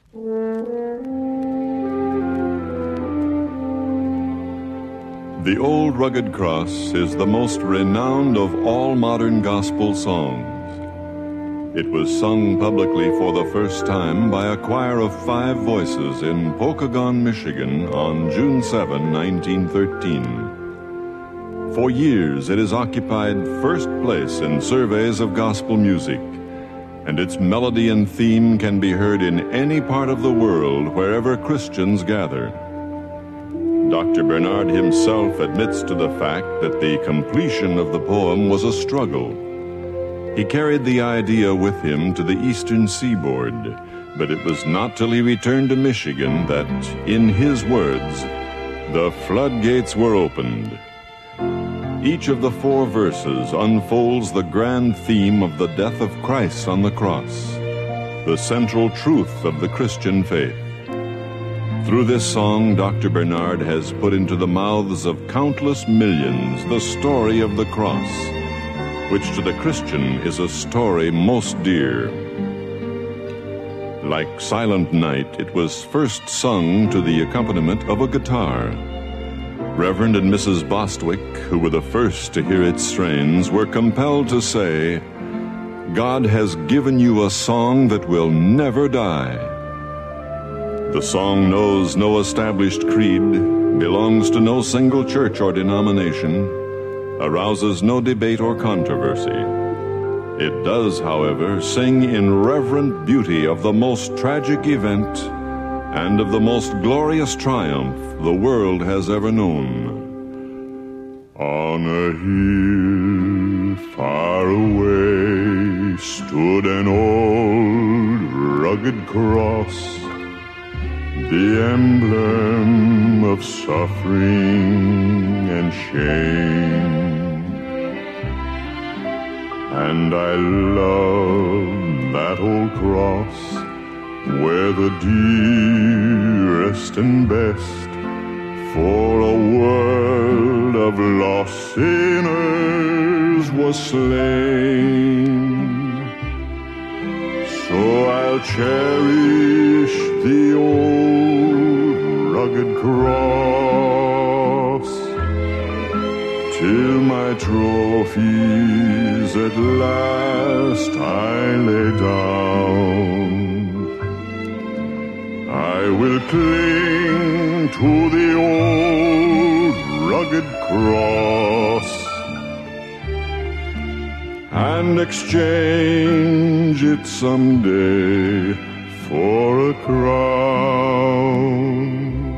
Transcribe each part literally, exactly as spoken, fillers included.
The Old Rugged Cross is the most renowned of all modern gospel songs. It was sung publicly for the first time by a choir of five voices in Pokagon, Michigan on June seventh, nineteen thirteen. For years, it has occupied first place in surveys of gospel music, and its melody and theme can be heard in any part of the world wherever Christians gather. Doctor Bernard himself admits to the fact that the completion of the poem was a struggle. He carried the idea with him to the eastern seaboard, but it was not till he returned to Michigan that, in his words, the floodgates were opened. Each of the four verses unfolds the grand theme of the death of Christ on the cross, the central truth of the Christian faith. Through this song, Doctor Bernard has put into the mouths of countless millions the story of the cross, which to the Christian is a story most dear. Like Silent Night, it was first sung to the accompaniment of a guitar. Reverend and Missus Bostwick, who were the first to hear its strains, were compelled to say, "God has given you a song that will never die." The song knows no established creed, belongs to no single church or denomination, arouses no debate or controversy. It does, however, sing in reverent beauty of the most tragic event and of the most glorious triumph the world has ever known. On a hill far away stood an old rugged cross, the emblem of suffering and shame. And I love that old cross, where the dearest and best for a world of lost sinners was slain. So I'll cherish the old rugged cross till my trophies at last I lay down. I will cling to the old rugged cross and exchange it someday for a crown.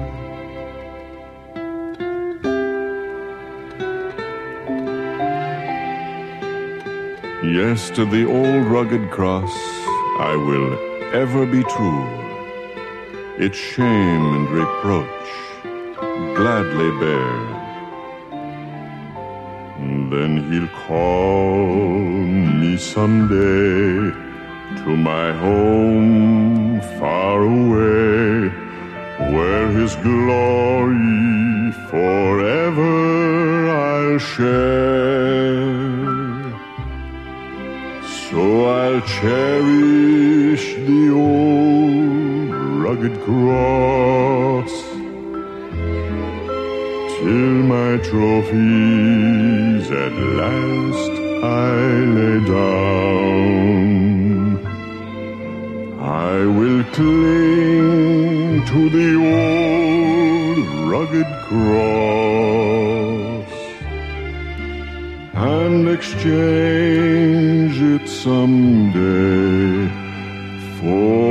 Yes, to the old rugged cross I will ever be true. Its shame and reproach gladly bear. Then he'll call me someday to my home far away, where his glory forever I'll share. So I'll cherish the old rugged cross till my trophies at last I lay down. I will cling to the old rugged cross and exchange it someday for